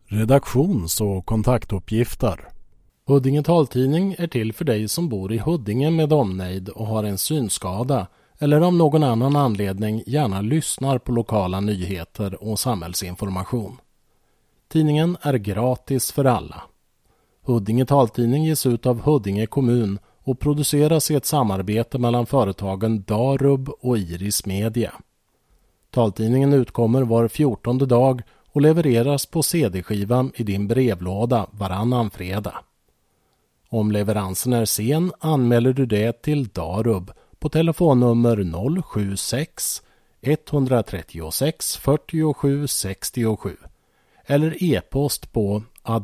Redaktions- och kontaktuppgifter. Huddinge taltidning är till för dig som bor i Huddinge med omnejd och har en synskada eller av någon annan anledning gärna lyssnar på lokala nyheter och samhällsinformation. Tidningen är gratis för alla. Huddinge taltidning ges ut av Huddinge kommun och produceras i ett samarbete mellan företagen Darub och Iris Media. Taltidningen utkommer var 14:e dag och levereras på CD-skivan i din brevlåda varannan fredag. Om leveransen är sen anmäler du det till Darub på telefonnummer 076 136 47 67 eller e-post på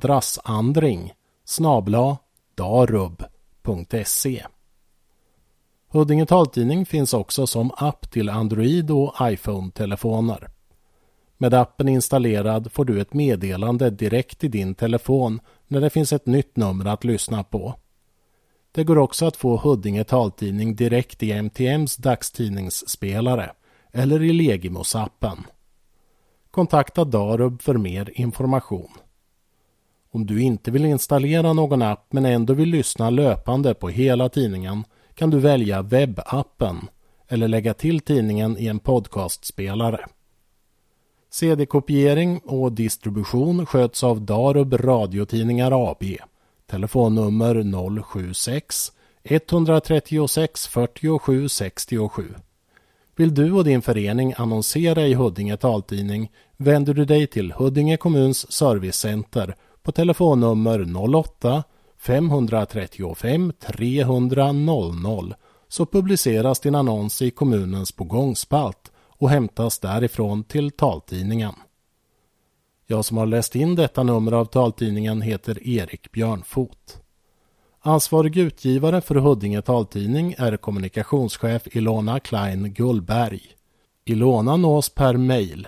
adressandring@darub.se. Huddinge taltidning finns också som app till Android och iPhone-telefoner. Med appen installerad får du ett meddelande direkt i din telefon när det finns ett nytt nummer att lyssna på. Det går också att få Huddinge taltidning direkt i MTMs dagstidningsspelare eller i Legimos-appen. Kontakta Darub för mer information. Om du inte vill installera någon app men ändå vill lyssna löpande på hela tidningen kan du välja webbappen eller lägga till tidningen i en podcastspelare. CD-kopiering och distribution sköts av Darub Radiotidningar AB. Telefonnummer 076 136 47 67. Vill du och din förening annonsera i Huddinge taltidning vänder du dig till Huddinge kommuns servicecenter på telefonnummer 08 535 300 00 så publiceras din annons i kommunens pågångspalt och hämtas därifrån till taltidningen. Jag som har läst in detta nummer av taltidningen heter Erik Björnfot. Ansvarig utgivare för Huddinge taltidning är kommunikationschef Ilona Klein Gullberg. Ilona nås per mejl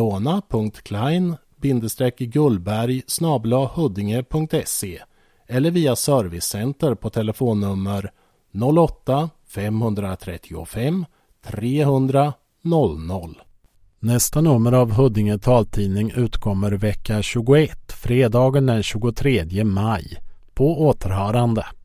ilona.klein-gullberg@huddinge.se eller via servicecenter på telefonnummer 08 535 300 00. Nästa nummer av Huddinge taltidning utkommer vecka 21, fredagen den 23 maj. På återhörande.